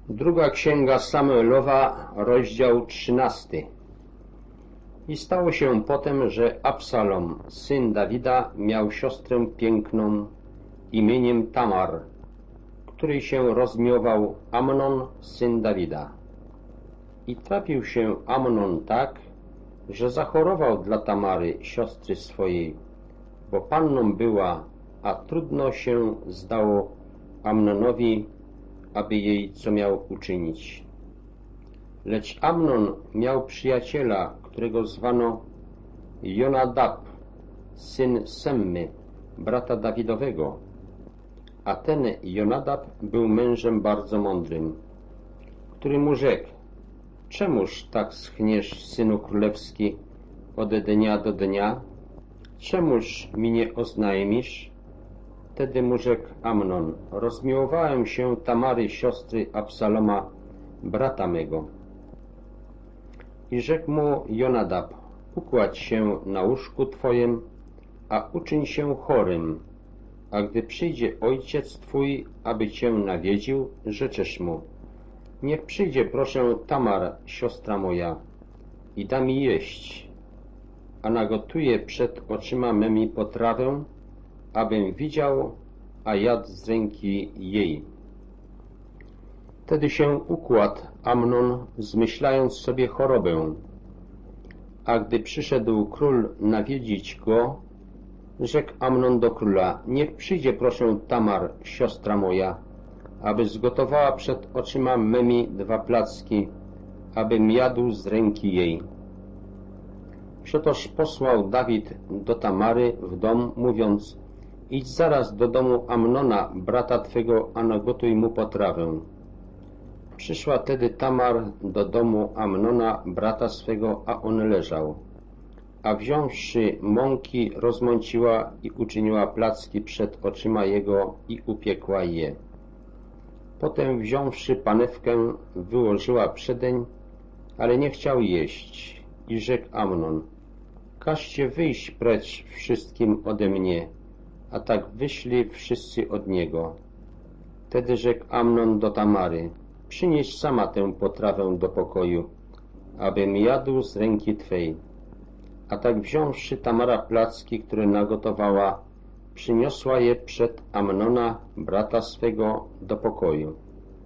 Druga księga Samuelowa, rozdział 13. I stało się potem, że Absalom, syn Dawida, miał siostrę piękną imieniem Tamar, której się rozmiował Amnon, syn Dawida. I trafił się Amnon tak, że zachorował dla Tamary, siostry swojej, bo panną była, a trudno się zdało Amnonowi, aby jej co miał uczynić. Lecz Amnon miał przyjaciela, którego zwano Jonadab, syn Semmy, brata Dawidowego, a ten Jonadab był mężem bardzo mądrym, który mu rzekł: czemuż tak schniesz, synu królewski, ode dnia do dnia? Czemuż mi nie oznajmisz? Wtedy mu rzekł Amnon: rozmiłowałem się Tamary, siostry Absaloma, brata mego. I rzekł mu Jonadab: układź się na łóżku twojem, a uczyń się chorym, a gdy przyjdzie ojciec twój, aby cię nawiedził, rzeczesz mu: niech przyjdzie proszę Tamar, siostra moja, i da mi jeść, a nagotuję przed oczyma mymi potrawę, abym widział, a jadł z ręki jej. Wtedy się układł Amnon, zmyślając sobie chorobę. A gdy przyszedł król nawiedzić go, rzekł Amnon do króla: niech przyjdzie proszę Tamar, siostra moja, aby zgotowała przed oczyma mymi 2 placki, abym jadł z ręki jej. Przetoż posłał Dawid do Tamary w dom, mówiąc: idź zaraz do domu Amnona, brata twego, a nagotuj mu potrawę. Przyszła tedy Tamar do domu Amnona, brata swego, a on leżał. A wziąwszy mąki, rozmąciła i uczyniła placki przed oczyma jego i upiekła je. Potem wziąwszy panewkę, wyłożyła przedeń, ale nie chciał jeść. I rzekł Amnon: każcie wyjść precz wszystkim ode mnie. A tak wyszli wszyscy od niego. Wtedy rzekł Amnon do Tamary: przynieś sama tę potrawę do pokoju, abym jadł z ręki twej. A tak wziąwszy Tamara placki, które nagotowała, przyniosła je przed Amnona, brata swego, do pokoju.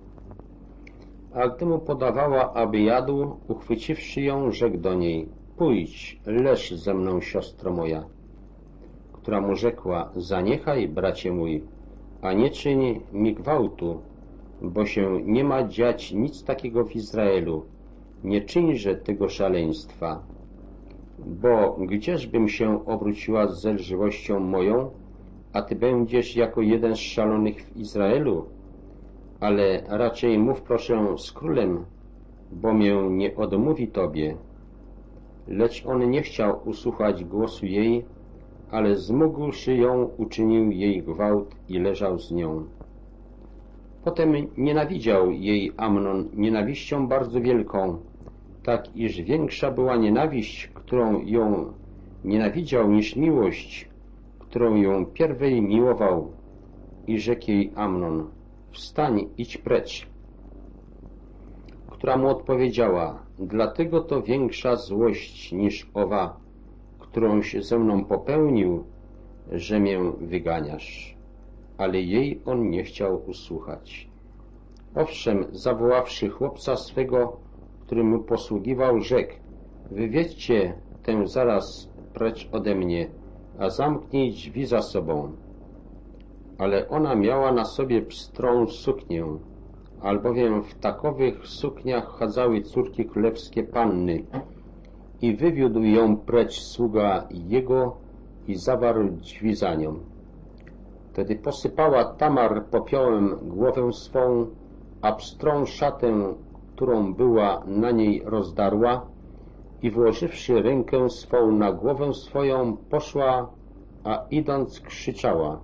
A gdy mu podawała, aby jadł, uchwyciwszy ją, rzekł do niej: pójdź, leż ze mną, siostro moja. Która mu rzekła: zaniechaj, bracie mój, a nie czyń mi gwałtu, bo się nie ma dziać nic takiego w Izraelu, nie czyńże tego szaleństwa. Bo gdzieżbym się obróciła z zelżywością moją, a ty będziesz jako jeden z szalonych w Izraelu? Ale raczej mów proszę z królem, bo mię nie odmówi tobie. Lecz on nie chciał usłuchać głosu jej, ale zmógłszy ją, uczynił jej gwałt i leżał z nią. Potem nienawidział jej Amnon nienawiścią bardzo wielką, tak iż większa była nienawiść, którą ją nienawidział, niż miłość, którą ją pierwej miłował. I rzekł jej Amnon: wstań, idź precz. Która mu odpowiedziała: dlatego to większa złość niż owa, którąś ze mną popełnił, że mię wyganiasz. Ale jej on nie chciał usłuchać. Owszem, zawoławszy chłopca swego, który mu posługiwał, rzekł: wywiedźcie tę zaraz precz ode mnie, a zamknij drzwi za sobą. Ale ona miała na sobie pstrą suknię, albowiem w takowych sukniach chadzały córki królewskie panny. I wywiódł ją precz sługa jego i zawarł drzwi za nią. Wtedy posypała Tamar popiołem głowę swą, a pstrą szatę, którą była na niej, rozdarła i włożywszy rękę swą na głowę swoją, poszła, a idąc krzyczała.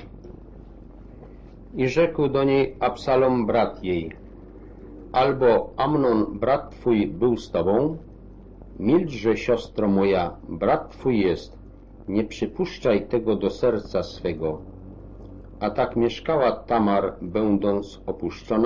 I rzekł do niej Absalom, brat jej: albo Amnon, brat twój, był z tobą? Milczże, siostro moja, brat twój jest, nie przypuszczaj tego do serca swego. A tak mieszkała Tamar, będąc opuszczona,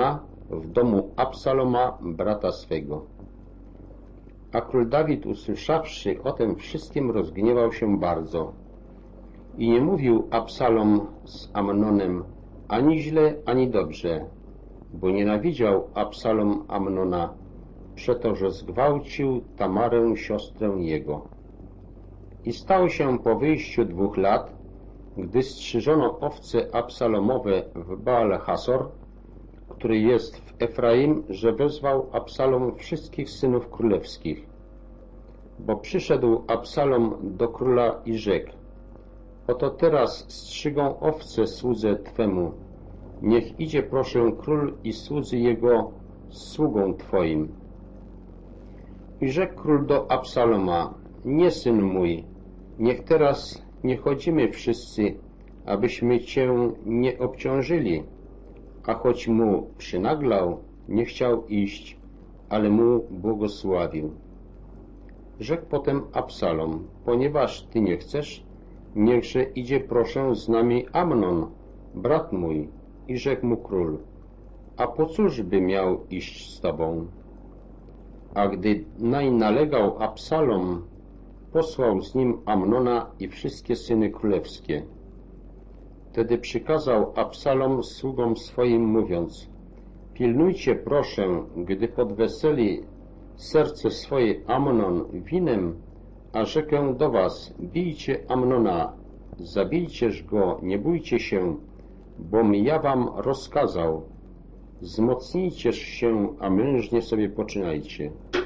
w domu Absaloma, brata swego. A król Dawid, usłyszawszy o tym wszystkim, rozgniewał się bardzo. I nie mówił Absalom z Amnonem ani źle, ani dobrze, bo nienawidział Absalom Amnona, przeto, że zgwałcił Tamarę, siostrę jego. I stało się po wyjściu 2 lat, gdy strzyżono owce Absalomowe w Baal-Hasor, który jest w Efraim, że wezwał Absalom wszystkich synów królewskich. Bo przyszedł Absalom do króla i rzekł: oto teraz strzygą owce słudze Twemu. Niech idzie proszę król i słudzy jego z sługą Twoim. I rzekł król do Absaloma: nie, syn mój, niech teraz nie chodzimy wszyscy, abyśmy Cię nie obciążyli. A choć mu przynaglał, nie chciał iść, ale mu błogosławił. Rzekł potem Absalom: ponieważ Ty nie chcesz, niechże idzie proszę z nami Amnon, brat mój. I rzekł mu król: a po cóż by miał iść z Tobą? A gdy nań nalegał Absalom, posłał z nim Amnona i wszystkie syny królewskie. Wtedy przykazał Absalom sługom swoim, mówiąc: pilnujcie proszę, gdy podweseli serce swoje Amnon winem, a rzekę do was: bijcie Amnona, zabijcież go, nie bójcie się, bom ja wam rozkazał. Wzmocnijcież się, a mężnie sobie poczynajcie.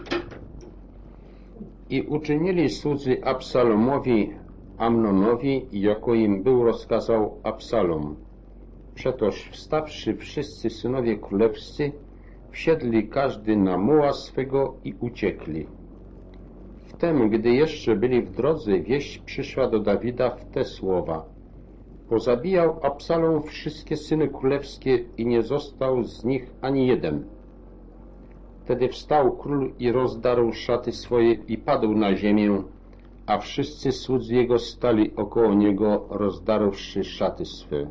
I uczynili słudzy Absalomowi Amnonowi, jako im był rozkazał Absalom. Przetoż wstawszy wszyscy synowie królewscy, wsiedli każdy na muła swego i uciekli. Wtem, gdy jeszcze byli w drodze, wieść przyszła do Dawida w te słowa: pozabijał Absalom wszystkie syny królewskie i nie został z nich ani jeden. Wtedy wstał król i rozdarł szaty swoje i padł na ziemię, a wszyscy słudzy jego stali około niego, rozdarłszy szaty swe.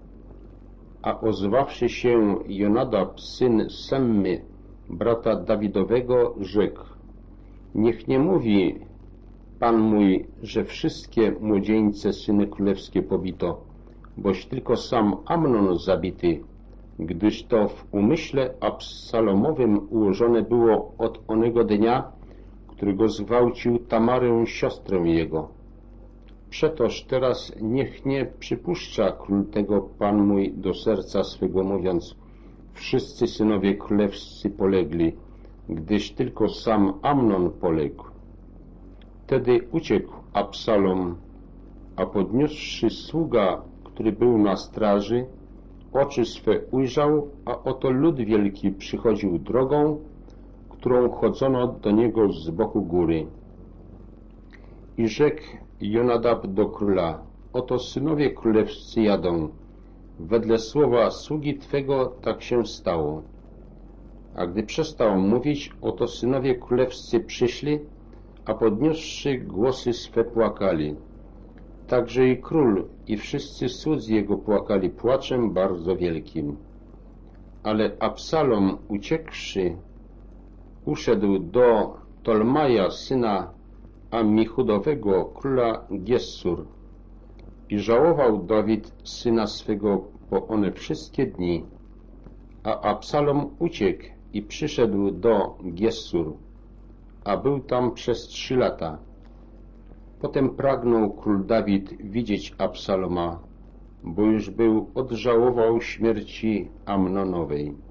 A ozwawszy się Jonadab, syn Semmy, brata Dawidowego, rzekł: niech nie mówi Pan mój, że wszystkie młodzieńce syny królewskie pobito, boś tylko sam Amnon zabity, gdyż to w umyśle Absalomowym ułożone było od onego dnia, którego zgwałcił Tamarę, siostrę jego. Przetoż teraz niech nie przypuszcza król tego Pan mój do serca swego, mówiąc: wszyscy synowie królewscy polegli, gdyż tylko sam Amnon poległ. Wtedy uciekł Absalom, a podniósłszy sługa, który był na straży, oczy swe ujrzał, a oto lud wielki przychodził drogą, którą chodzono do niego z boku góry. I rzekł Jonadab do króla: oto synowie królewscy jadą. Wedle słowa sługi Twego tak się stało. A gdy przestał mówić, oto synowie królewscy przyszli, a podniósłszy głosy swe płakali. Także i król i wszyscy słudzy jego płakali płaczem bardzo wielkim. Ale Absalom, uciekłszy, uszedł do Tolmaja, syna Ammihudowego, króla Gessur. I żałował Dawid syna swego po one wszystkie dni. A Absalom uciekł i przyszedł do Gessur, a był tam przez 3 lata. Potem pragnął król Dawid widzieć Absaloma, bo już był odżałował śmierci Amnonowej.